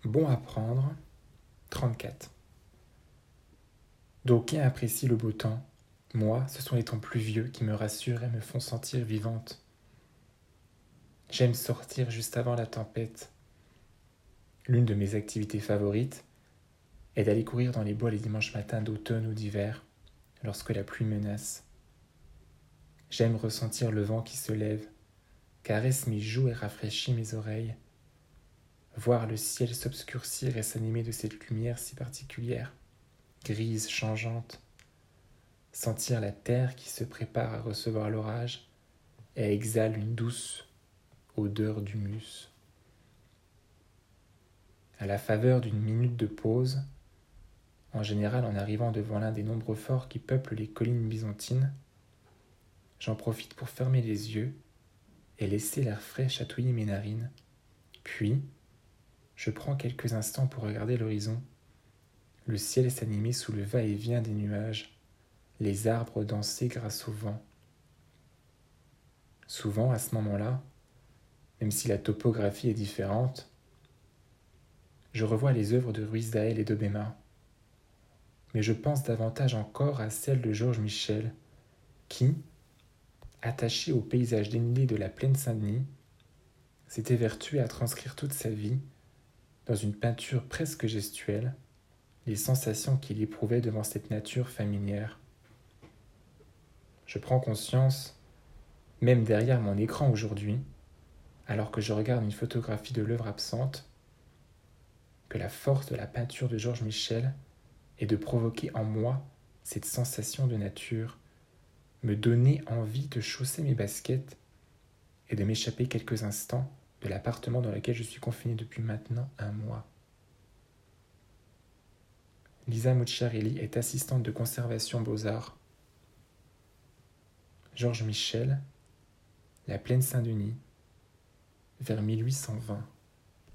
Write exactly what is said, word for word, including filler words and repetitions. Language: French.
Bon à prendre, trente-quatre. D'aucuns apprécient le beau temps. Moi, ce sont les temps pluvieux qui me rassurent et me font sentir vivante. J'aime sortir juste avant la tempête. L'une de mes activités favorites est d'aller courir dans les bois les dimanches matins d'automne ou d'hiver, lorsque la pluie menace. J'aime ressentir le vent qui se lève, caresse mes joues et rafraîchit mes oreilles. Voir le ciel s'obscurcir et s'animer de cette lumière si particulière, grise, changeante. Sentir la terre qui se prépare à recevoir l'orage et exhale une douce odeur d'humus. À la faveur d'une minute de pause, en général en arrivant devant l'un des nombreux forts qui peuplent les collines byzantines, j'en profite pour fermer les yeux et laisser l'air frais chatouiller mes narines. Puis, je prends quelques instants pour regarder l'horizon. Le ciel s'animer sous le va-et-vient des nuages, les arbres danser grâce au vent. Souvent, à ce moment-là, même si la topographie est différente, je revois les œuvres de Ruysdael et d'Hobbema. Mais je pense davantage encore à celles de Georges Michel, qui, attaché au paysage dénudé de la plaine Saint-Denis, s'était vertué à transcrire toute sa vie, dans une peinture presque gestuelle, les sensations qu'il éprouvait devant cette nature familière. Je prends conscience, même derrière mon écran aujourd'hui, alors que je regarde une photographie de l'œuvre absente, que la force de la peinture de Georges Michel est de provoquer en moi cette sensation de nature, me donner envie de chausser mes baskets et de m'échapper quelques instants de l'appartement dans lequel je suis confiné depuis maintenant un mois. Lisa Mucciarelli est assistante de conservation Beaux-Arts. Georges Michel, La Plaine Saint-Denis, vers mille huit cent vingt.